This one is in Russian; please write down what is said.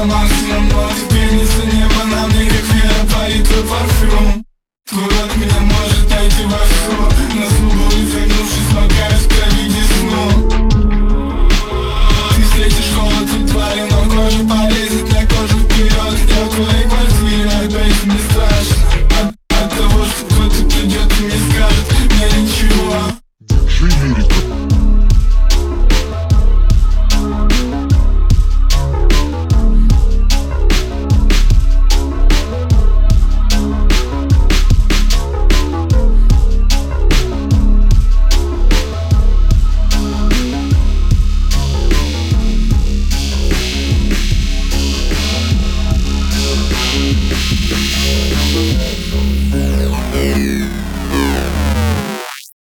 по максимуму, но теперь не с неба на мне, как веер парит твой парфюм. Город меня может найти вовсю, на слугу изогнувшись, макаюсь в крови десну. Ты встретишь холод и твари, но кожа парит.